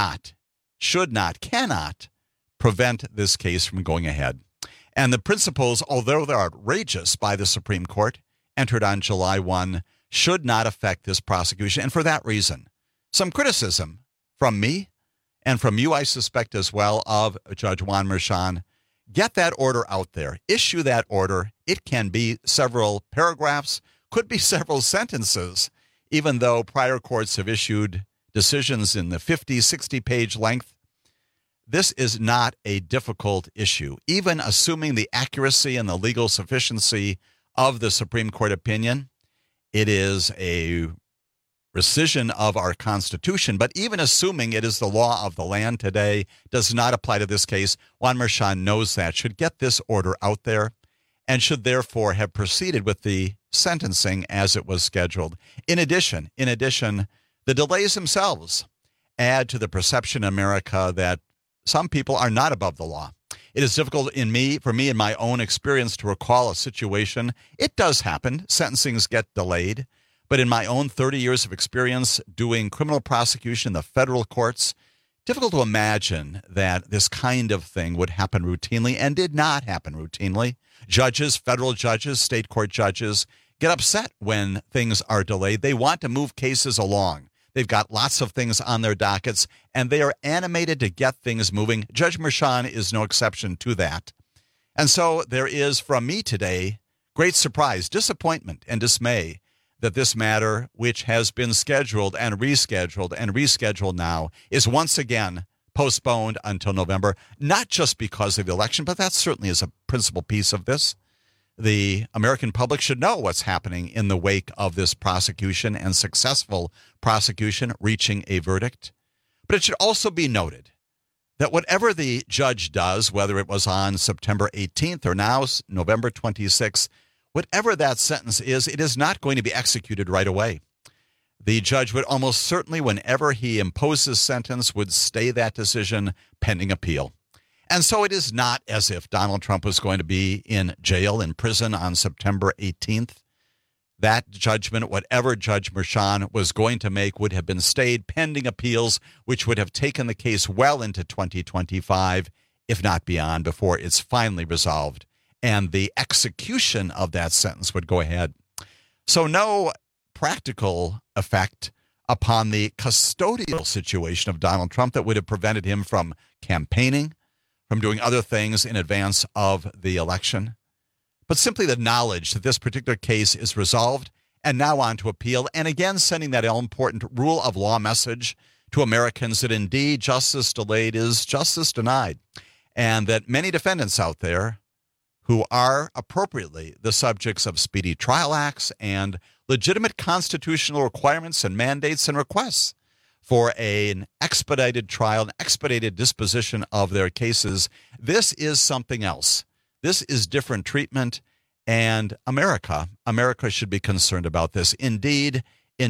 cannot prevent this case from going ahead. And the principles, although they're outrageous by the Supreme Court, entered on July 1, should not affect this prosecution. And for that reason, some criticism from me and from you, I suspect as well, of Judge Juan Merchan. Get that order out there. Issue that order. It can be several paragraphs, could be several sentences, even though prior courts have issued decisions in the 50, 60-page length. This is not a difficult issue. Even assuming the accuracy and the legal sufficiency of the Supreme Court opinion, it is a rescission of our Constitution. But even assuming it is the law of the land today, does not apply to this case. Juan Merchan knows that, should get this order out there, and should therefore have proceeded with the sentencing as it was scheduled. In addition, the delays themselves add to the perception in America that some people are not above the law. It is difficult for me in my own experience to recall a situation. It does happen. Sentencings get delayed. But in my own 30 years of experience doing criminal prosecution in the federal courts, difficult to imagine that this kind of thing would happen routinely, and did not happen routinely. Judges, federal judges, state court judges get upset when things are delayed. They want to move cases along. They've got lots of things on their dockets, and they are animated to get things moving. Judge Merchan is no exception to that. And so there is, from me today, great surprise, disappointment, and dismay that this matter, which has been scheduled and rescheduled now, is once again postponed until November, not just because of the election, but that certainly is a principal piece of this. The American public should know what's happening in the wake of this prosecution and successful prosecution reaching a verdict. But it should also be noted that whatever the judge does, whether it was on September 18th or now November 26th, whatever that sentence is, it is not going to be executed right away. The judge would almost certainly, whenever he imposes sentence, would stay that decision pending appeal. And so it is not as if Donald Trump was going to be in jail, in prison on September 18th. that judgment, whatever Judge Merchan was going to make, would have been stayed pending appeals, which would have taken the case well into 2025, if not beyond, before it's finally resolved. And the execution of that sentence would go ahead. So no practical effect upon the custodial situation of Donald Trump that would have prevented him from campaigning, from doing other things in advance of the election. But simply the knowledge that this particular case is resolved and now on to appeal, and again sending that all-important rule of law message to Americans that indeed justice delayed is justice denied, and that many defendants out there who are appropriately the subjects of speedy trial acts and legitimate constitutional requirements and mandates and requests for an expedited trial, an expedited disposition of their cases. This is something else. This is different treatment, and America should be concerned about this. Indeed,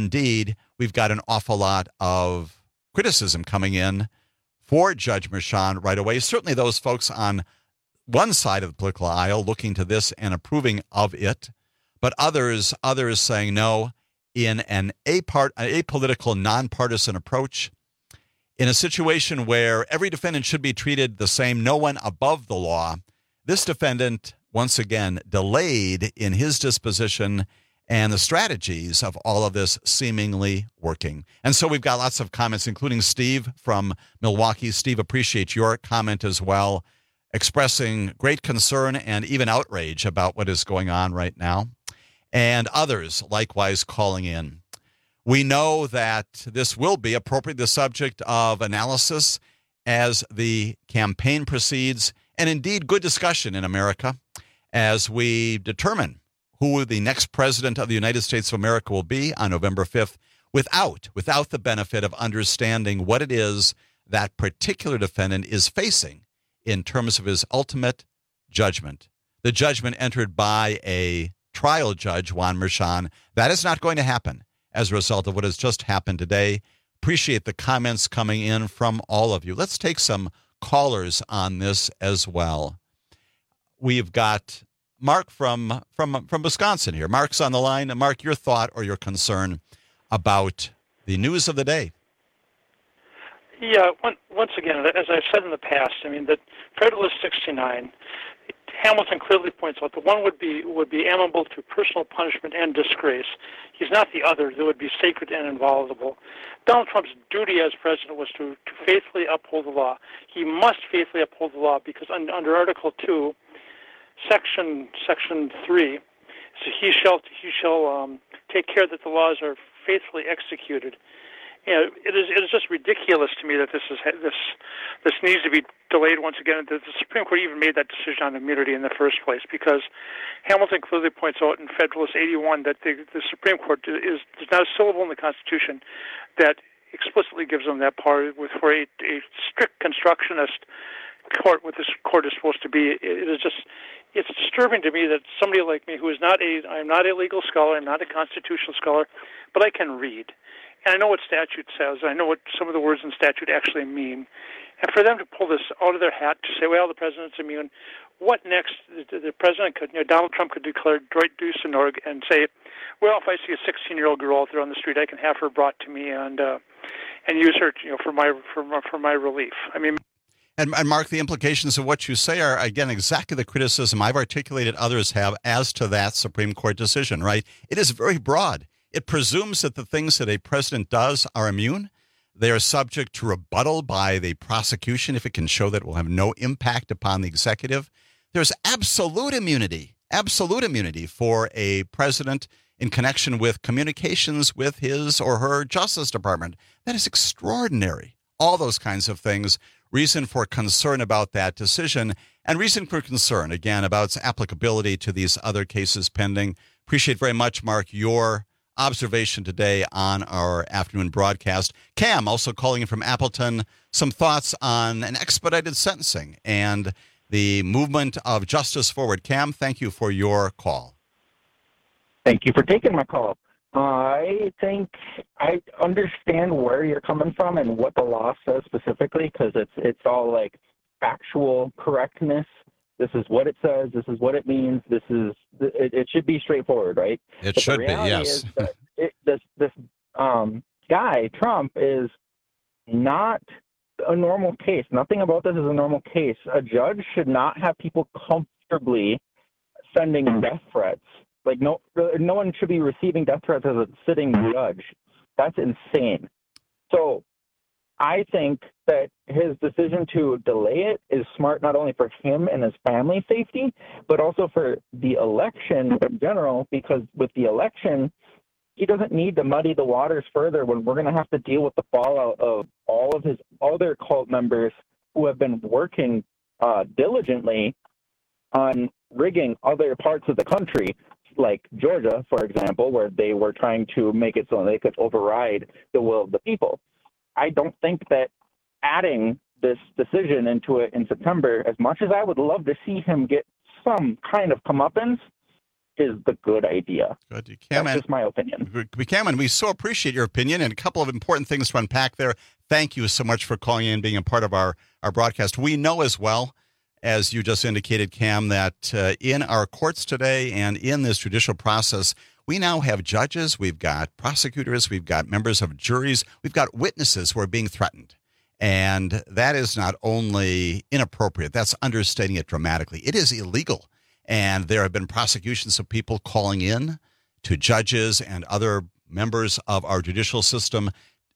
we've got an awful lot of criticism coming in for Judge Merchan right away. Certainly those folks on one side of the political aisle looking to this and approving of it, but others saying no in an apolitical, nonpartisan approach. In a situation where every defendant should be treated the same, no one above the law, this defendant, once again, delayed in his disposition and the strategies of all of this seemingly working. And so we've got lots of comments, including Steve from Milwaukee. Steve, appreciate your comment as well, expressing great concern and even outrage about what is going on right now. And others likewise calling in. We know that this will be appropriately the subject of analysis as the campaign proceeds, and indeed good discussion in America as we determine who the next president of the United States of America will be on November 5th without the benefit of understanding what it is that particular defendant is facing in terms of his ultimate judgment. The judgment entered by a trial judge, Juan Merchan. That is not going to happen as a result of what has just happened today. Appreciate the comments coming in from all of you. Let's take some callers on this as well. We've got Mark from Wisconsin here. Mark's on the line. Mark, your thought or your concern about the news of the day. Yeah, once again, as I've said in the past, I mean, that Federalist 69, Hamilton clearly points out that one would be amenable to personal punishment and disgrace. He's not the other. That would be sacred and inviolable. Donald Trump's duty as president was to faithfully uphold the law. He must faithfully uphold the law because under Article 2, Section 3, so he shall take care that the laws are faithfully executed. You know, it is just ridiculous to me that this needs to be delayed once again. The Supreme Court even made that decision on immunity in the first place because Hamilton clearly points out in Federalist 81 that the Supreme Court there's not a syllable in the Constitution that explicitly gives them that power. For a strict constructionist court, what this court is supposed to be, it's disturbing to me that somebody like me, who is I'm not a legal scholar, I'm not a constitutional scholar, but I can read. And I know what statute says. I know what some of the words in statute actually mean. And for them to pull this out of their hat to say, well, the president's immune, what next? The president could, Donald Trump could declare droit du Senorg and say, well, if I see a 16-year-old girl out there on the street, I can have her brought to me and use her, for my relief. I mean. And Mark, the implications of what you say are, again, exactly the criticism I've articulated, others have, as to that Supreme Court decision, right? It is very broad. It presumes that the things that a president does are immune. They are subject to rebuttal by the prosecution if it can show that it will have no impact upon the executive. There's absolute immunity for a president in connection with communications with his or her Justice Department. That is extraordinary. All those kinds of things. Reason for concern about that decision, and reason for concern, again, about its applicability to these other cases pending. Appreciate very much, Mark, your observation today on our afternoon broadcast. Cam, also calling in from Appleton, some thoughts on an expedited sentencing and the movement of justice forward. Cam, thank you for your call. Thank you for taking my call. I think I understand where you're coming from and what the law says specifically, because it's all like factual correctness This is what it says. This is what it means. It should be straightforward, right? It But should the be, reality yes. is that this guy, Trump, is not a normal case. Nothing about this is a normal case. A judge should not have people comfortably sending death threats. Like, no one should be receiving death threats as a sitting judge. That's insane. So I think that his decision to delay it is smart, not only for him and his family's safety, but also for the election in general, because with the election, he doesn't need to muddy the waters further when we're going to have to deal with the fallout of all of his other cult members who have been working diligently on rigging other parts of the country, like Georgia, for example, where they were trying to make it so they could override the will of the people. I don't think that adding this decision into it in September, as much as I would love to see him get some kind of comeuppance, is the good idea. Good. That's just my opinion. Cameron, we so appreciate your opinion, and a couple of important things to unpack there. Thank you so much for calling in and being a part of our broadcast. We know as well, as you just indicated, Cam, that in our courts today and in this judicial process, we now have judges, we've got prosecutors, we've got members of juries, we've got witnesses who are being threatened. And that is not only inappropriate, that's understating it dramatically. It is illegal. And there have been prosecutions of people calling in to judges and other members of our judicial system,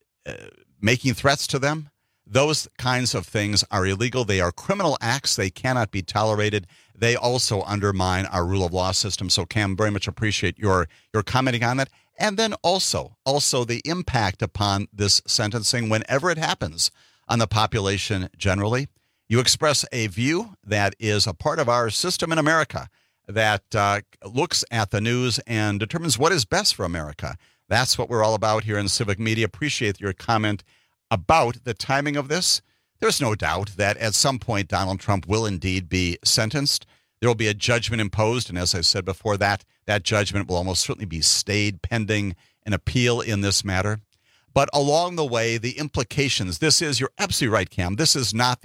making threats to them. Those kinds of things are illegal. They are criminal acts. They cannot be tolerated. They also undermine our rule of law system. So, Cam, very much appreciate your commenting on that. And then also the impact upon this sentencing, whenever it happens, on the population generally. You express a view that is a part of our system in America that looks at the news and determines what is best for America. That's what we're all about here in Civic Media. Appreciate your comment about the timing of this. There's no doubt that at some point Donald Trump will indeed be sentenced. There will be a judgment imposed, and as I said before, that judgment will almost certainly be stayed pending an appeal in this matter. But along the way, the implications, you're absolutely right, Cam, this is not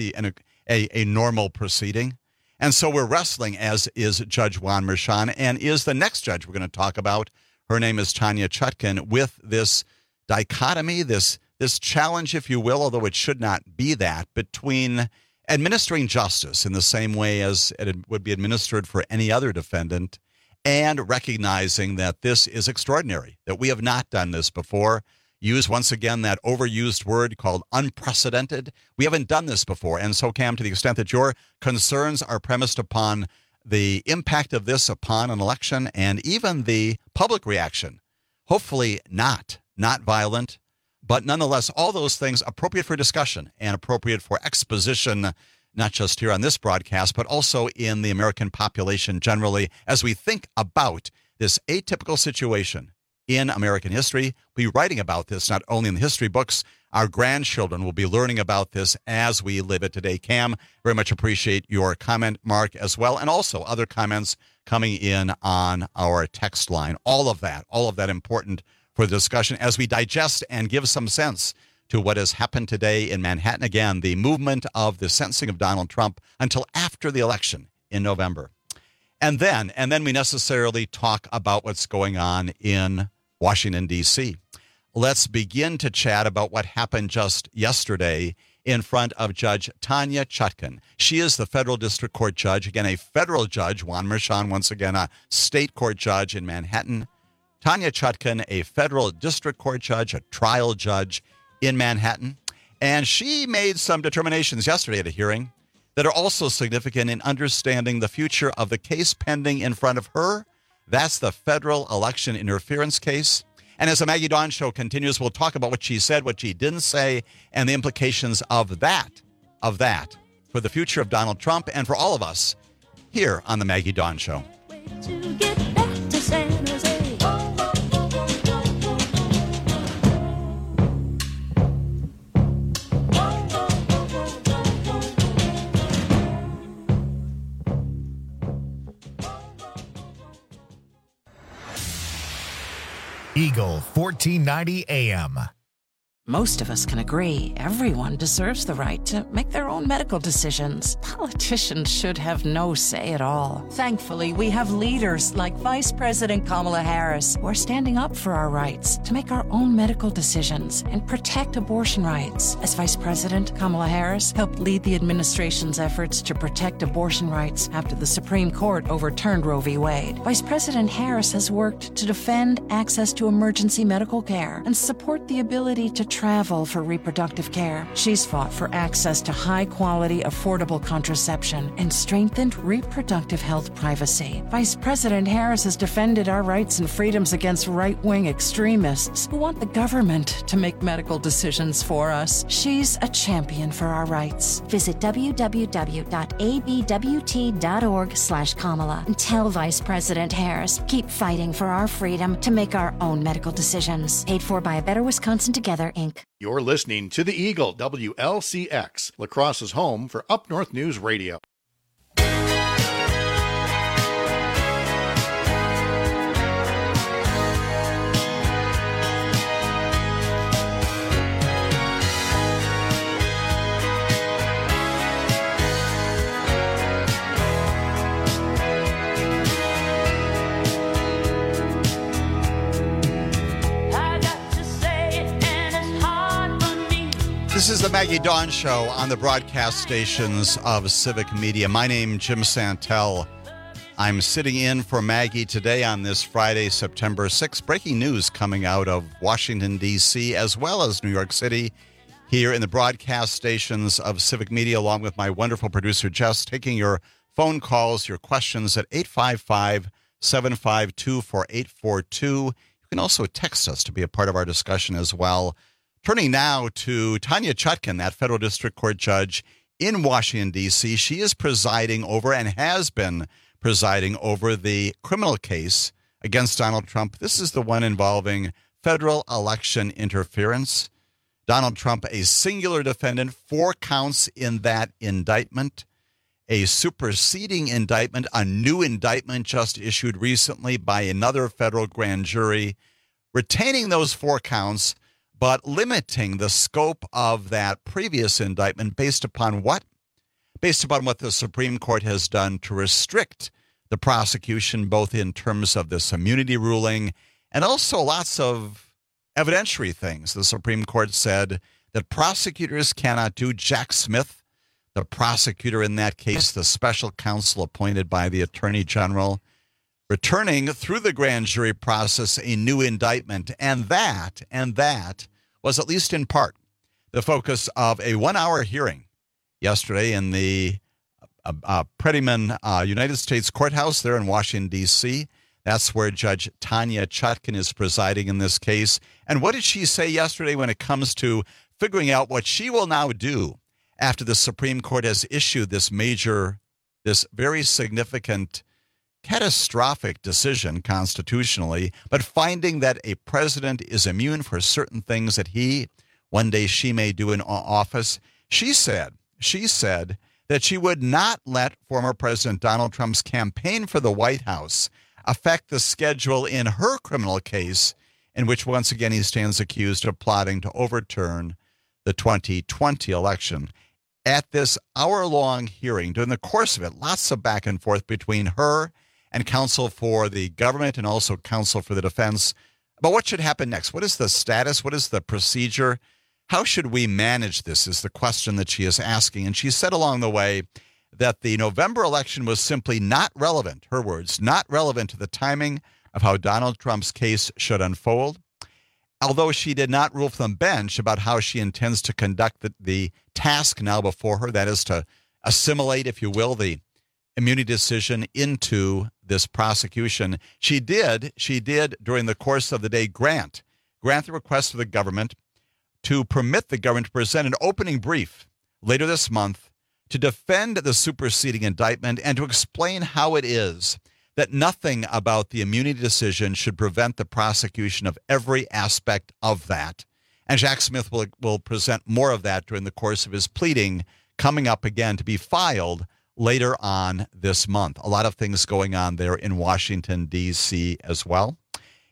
a normal proceeding. And so we're wrestling, as is Judge Juan Merchan, and is the next judge we're going to talk about. Her name is Tanya Chutkan, with this dichotomy, this challenge, if you will, although it should not be that, between administering justice in the same way as it would be administered for any other defendant, and recognizing that this is extraordinary, that we have not done this before. Use once again that overused word called unprecedented. We haven't done this before. And so, Cam, to the extent that your concerns are premised upon the impact of this upon an election and even the public reaction, hopefully not violent, but nonetheless, all those things appropriate for discussion and appropriate for exposition, not just here on this broadcast, but also in the American population generally, as we think about this atypical situation in American history. We'll be writing about this not only in the history books. Our grandchildren will be learning about this as we live it today. Cam, very much appreciate your comment, Mark, as well, and also other comments coming in on our text line. All of that important for the discussion as we digest and give some sense to what has happened today in Manhattan. Again, the movement of the sentencing of Donald Trump until after the election in November. And then we necessarily talk about what's going on in Washington, D.C. Let's begin to chat about what happened just yesterday in front of Judge Tanya Chutkan. She is the federal district court judge, again, a federal judge. Juan Merchan, once again, a state court judge in Manhattan. Tanya Chutkan, a federal district court judge, a trial judge in Manhattan. And she made some determinations yesterday at a hearing that are also significant in understanding the future of the case pending in front of her. That's the federal election interference case. And as the Maggie Dawn Show continues, we'll talk about what she said, what she didn't say, and the implications of that for the future of Donald Trump and for all of us here on the Maggie Dawn Show. Eagle 1490 AM. Most of us can agree everyone deserves the right to make their own medical decisions. Politicians should have no say at all. Thankfully, we have leaders like Vice President Kamala Harris who are standing up for our rights to make our own medical decisions and protect abortion rights. As Vice President, Kamala Harris helped lead the administration's efforts to protect abortion rights after the Supreme Court overturned Roe v. Wade. Vice President Harris has worked to defend access to emergency medical care and support the ability to travel for reproductive care. She's fought for access to high-quality, affordable contraception and strengthened reproductive health privacy. Vice President Harris has defended our rights and freedoms against right-wing extremists who want the government to make medical decisions for us. She's a champion for our rights. Visit www.abwt.org/Kamala and tell Vice President Harris, keep fighting for our freedom to make our own medical decisions. Paid for by A Better Wisconsin Together, Inc. You're listening to the Eagle, WLCX, La Crosse's home for Up North News Radio. This is the Maggie Dawn Show on the broadcast stations of Civic Media. My name, Jim Santel. I'm sitting in for Maggie today on this Friday, September 6th. Breaking news coming out of Washington, D.C., as well as New York City, here in the broadcast stations of Civic Media, along with my wonderful producer, Jess, taking your phone calls, your questions at 855-752-4842. You can also text us to be a part of our discussion as well. Turning now to Tanya Chutkan, that federal district court judge in Washington, D.C. She is presiding over and has been presiding over the criminal case against Donald Trump. This is the one involving federal election interference. Donald Trump, a singular defendant, 4 counts in that indictment, a superseding indictment, a new indictment just issued recently by another federal grand jury, retaining those 4 counts, but limiting the scope of that previous indictment based upon what? Based upon what the Supreme Court has done to restrict the prosecution, both in terms of this immunity ruling and also lots of evidentiary things. The Supreme Court said that prosecutors cannot do. Jack Smith, the prosecutor in that case, the special counsel appointed by the Attorney General, returning through the grand jury process a new indictment, and that was, at least in part, the focus of a 1-hour hearing yesterday in the Prettyman United States Courthouse there in Washington, D.C. That's where Judge Tanya Chutkan is presiding in this case. And what did she say yesterday when it comes to figuring out what she will now do after the Supreme Court has issued this very significant, catastrophic decision constitutionally, but finding that a president is immune for certain things that one day she may do in office? She said that she would not let former President Donald Trump's campaign for the White House affect the schedule in her criminal case, in which once again he stands accused of plotting to overturn the 2020 election. At this hour-long hearing, during the course of it, lots of back and forth between her and counsel for the government and also counsel for the defense about what should happen next. What is the status? What is the procedure? How should we manage this is the question that she is asking. And she said along the way that the November election was simply not relevant, her words, not relevant to the timing of how Donald Trump's case should unfold. Although she did not rule from the bench about how she intends to conduct the task now before her, that is to assimilate, if you will, the immunity decision into this prosecution. She did during the course of the day grant the request of the government to permit the government to present an opening brief later this month to defend the superseding indictment and to explain how it is that nothing about the immunity decision should prevent the prosecution of every aspect of that. And Jack Smith will present more of that during the course of his pleading coming up again to be filed later on this month. A lot of things going on there in Washington, D.C. as well.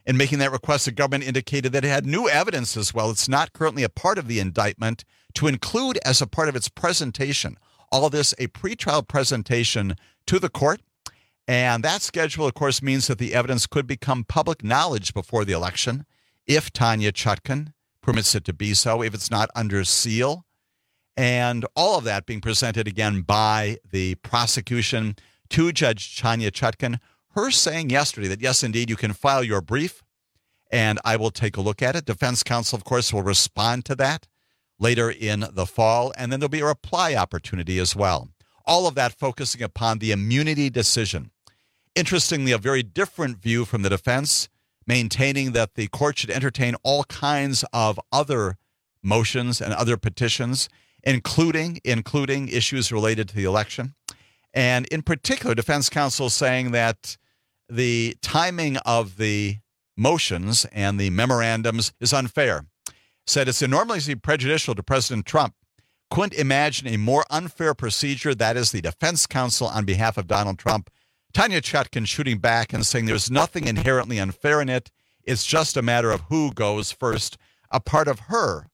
In making that request, the government indicated that it had new evidence as well. It's not currently a part of the indictment to include as a part of its presentation. All of this, a pretrial presentation to the court. And that schedule, of course, means that the evidence could become public knowledge before the election if Tanya Chutkan permits it to be so, if it's not under seal. And all of that being presented again by the prosecution to Judge Tanya Chutkan. Her saying yesterday that, yes, indeed, you can file your brief and I will take a look at it. Defense counsel, of course, will respond to that later in the fall. And then there'll be a reply opportunity as well. All of that focusing upon the immunity decision. Interestingly, a very different view from the defense, maintaining that the court should entertain all kinds of other motions and other petitions, including issues related to the election. And in particular, defense counsel saying that the timing of the motions and the memorandums is unfair. Said it's enormously prejudicial to President Trump. Couldn't imagine a more unfair procedure. That is the defense counsel on behalf of Donald Trump. Tanya Chutkan shooting back and saying there's nothing inherently unfair in it. It's just a matter of who goes first. A part of her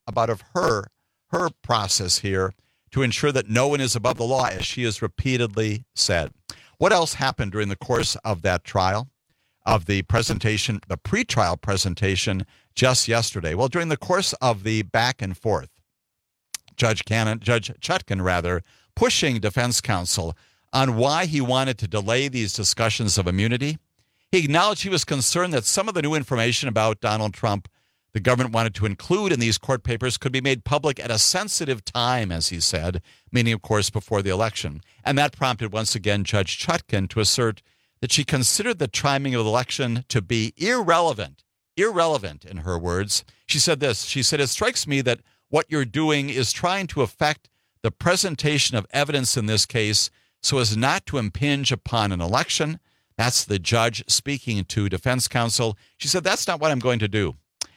process here to ensure that no one is above the law, as she has repeatedly said. What else happened during the course of that trial, of the presentation, the pretrial presentation just yesterday? Well, during the course of the back and forth, Judge Chutkan, pushing defense counsel on why he wanted to delay these discussions of immunity. He acknowledged he was concerned that some of the new information about Donald Trump the government wanted to include in these court papers could be made public at a sensitive time, as he said, meaning, of course, before the election. And that prompted, once again, Judge Chutkan to assert that she considered the timing of the election to be irrelevant, in her words. She said this, she said, it strikes me that what you're doing is trying to affect the presentation of evidence in this case so as not to impinge upon an election. That's the judge speaking to defense counsel. She said, that's not what I'm going to do.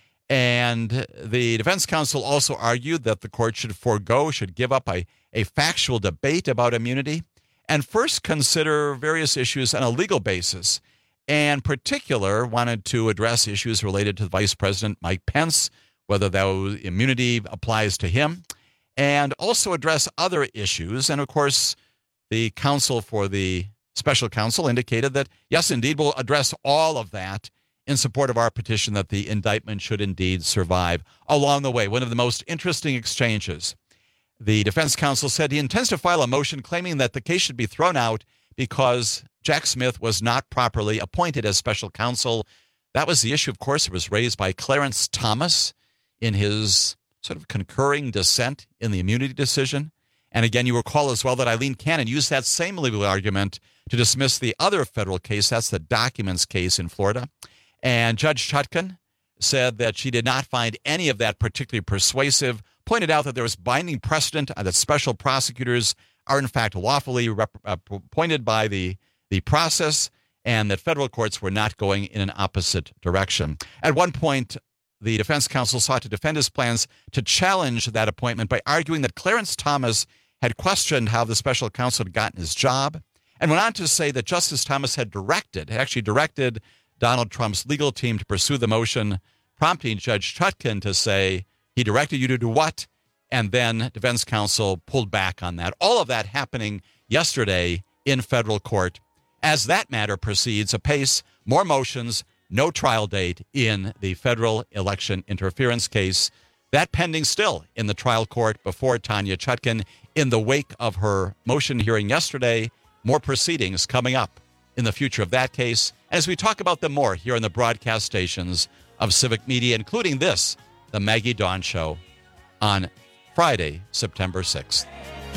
And the defense counsel also argued that the court should give up a factual debate about immunity and first consider various issues on a legal basis, and in particular wanted to address issues related to Vice President Mike Pence, whether that immunity applies to him, and also address other issues. And, of course, the counsel for the special counsel indicated that, yes, indeed, we'll address all of that in support of our petition that the indictment should indeed survive. Along the way, one of the most interesting exchanges, the defense counsel said he intends to file a motion claiming that the case should be thrown out because Jack Smith was not properly appointed as special counsel. That was the issue, of course, that was raised by Clarence Thomas in his sort of concurring dissent in the immunity decision. And again, you recall as well that Eileen Cannon used that same legal argument to dismiss the other federal case. That's the documents case in Florida. And Judge Chutkan said that she did not find any of that particularly persuasive, pointed out that there was binding precedent that special prosecutors are in fact lawfully appointed by the process, and that federal courts were not going in an opposite direction. At one point, the defense counsel sought to defend his plans to challenge that appointment by arguing that Clarence Thomas had questioned how the special counsel had gotten his job, and went on to say that Justice Thomas had actually directed Donald Trump's legal team to pursue the motion, prompting Judge Chutkan to say, he directed you to do what? And then defense counsel pulled back on that. All of that happening yesterday in federal court. As that matter proceeds apace, more motions, no trial date in the federal election interference case. That pending still in the trial court before Tanya Chutkan. In the wake of her motion hearing yesterday, more proceedings coming up in the future of that case, as we talk about them more here on the broadcast stations of Civic Media, including this, the Maggie Dawn Show, on Friday, September 6th.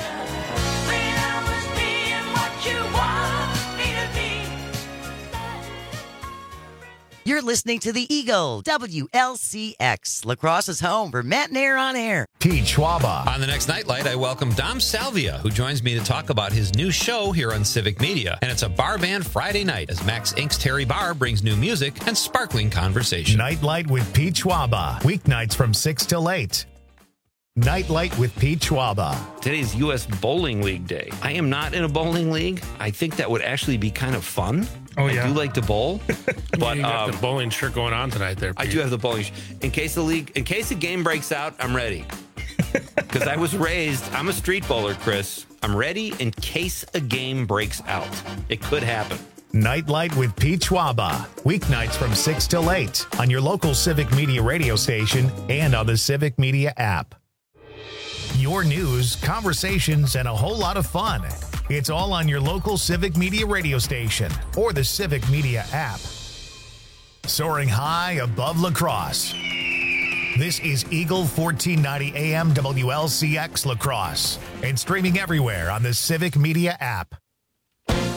You're listening to The Eagle, WLCX, La Crosse's home for Matt and Air on Air. Pete Schwaba. On the next Nightlight, I welcome Dom Salvia, who joins me to talk about his new show here on Civic Media. And it's a bar band Friday night as Max Inc.'s Terry Barr brings new music and sparkling conversation. Nightlight with Pete Schwaba. Weeknights from 6 till 8. Nightlight with Pete Schwaba. Today's U.S. Bowling League Day. I am not in a bowling league. I think that would actually be kind of fun. I do like to bowl, but you got the bowling shirt going on tonight there, Pete. I do have the bowling in case the game breaks out, I'm ready. Because I'm a street bowler, Chris. I'm ready in case a game breaks out. It could happen. Nightlight with Pete Schwaba. Weeknights from 6 till 8 on your local Civic Media radio station and on the Civic Media app. Your news, conversations, and a whole lot of fun. It's all on your local Civic Media radio station or the Civic Media app. Soaring high above La Crosse. This is Eagle 1490 AM WLCX La Crosse and streaming everywhere on the Civic Media app.